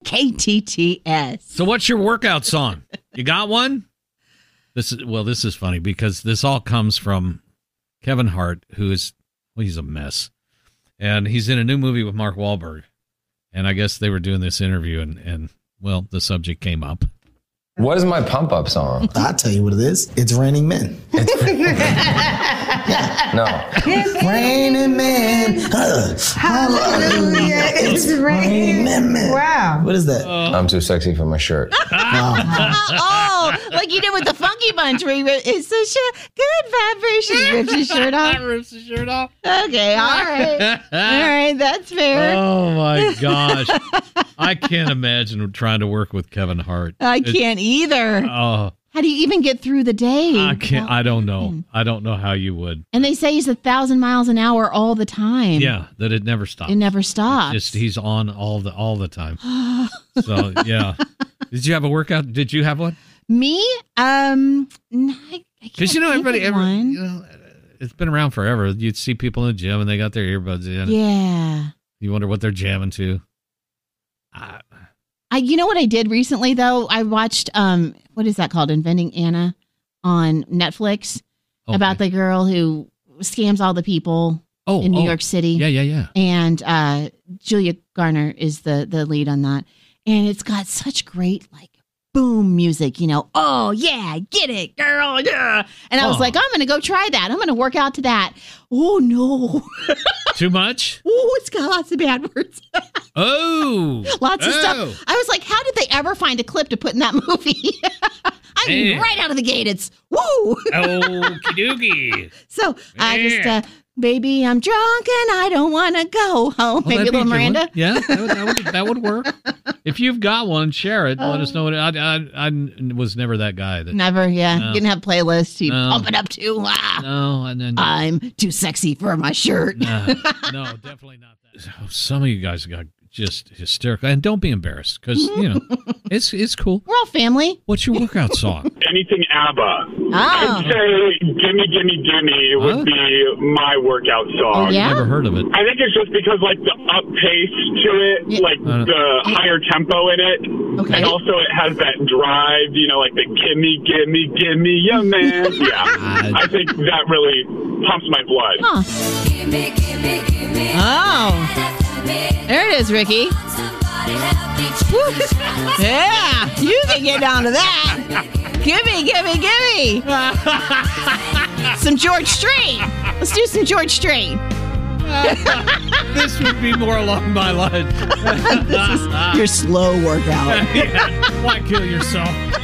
KTTS. So what's your workout song? You got one? This is funny because this all comes from Kevin Hart, who is, he's a mess. And he's in a new movie with Mark Wahlberg. And I guess they were doing this interview and the subject came up. What is my pump-up song? I'll tell you what it is. It's Raining Men. No. It's Raining Men. Hallelujah. It's Raining Men. Wow. What is that? I'm too sexy for my shirt. Oh, like you did with the Funky Bunch where it's such a good vibration. Rips his shirt off. Rips his shirt off. Okay, all right. All right, that's fair. Oh, my gosh. I can't imagine trying to work with Kevin Hart. I can't either. Oh. How do you even get through the day? I can't. I don't know. I don't know how you would. And they say he's 1,000 miles an hour all the time. Yeah, that it never stops. It never stops. Just he's on all the time. So yeah. Did you have a workout? Did you have one? Me? I Because everybody, it's been around forever. You'd see people in the gym and they got their earbuds in. Yeah. You wonder what they're jamming to. You know what I did recently though? I watched what is that called? Inventing Anna on Netflix about the girl who scams all the people in New York City. Yeah. And Julia Garner is the lead on that. And it's got such great boom music, oh yeah, get it, girl, yeah. And I was like, I'm gonna go try that. I'm gonna work out to that. Oh no. Too much? Oh, it's got lots of bad words. Lots of stuff. I was like, how did they ever find a clip to put in that movie? I mean, right out of the gate, it's woo. Okie dokie. So I just, baby, I'm drunk and I don't want to go home. Maybe a little Miranda. Yeah, that would work. If you've got one, share it. Let us know. I was never that guy. Never, yeah. No. You didn't have playlists. You pump it up to. No, and then I'm too sexy for my shirt. No, definitely not that. Some of you guys got just hysterical, and don't be embarrassed because it's cool. We're all family. What's your workout song? Anything ABBA. Oh. I'd say "Gimme, Gimme, Gimme" would be my workout song. Oh, yeah? Never heard of it. I think it's just because the up pace to it, the higher tempo in it, and also it has that drive. The "Gimme, Gimme, Gimme, young man." Yeah, I think that really pumps my blood. Huh. Oh. There it is, Ricky. Woo. Yeah, you can get down to that. Gimme. Some George Strait. Let's do some George Strait. This would be more along my lines. This is your slow workout. Why kill yourself?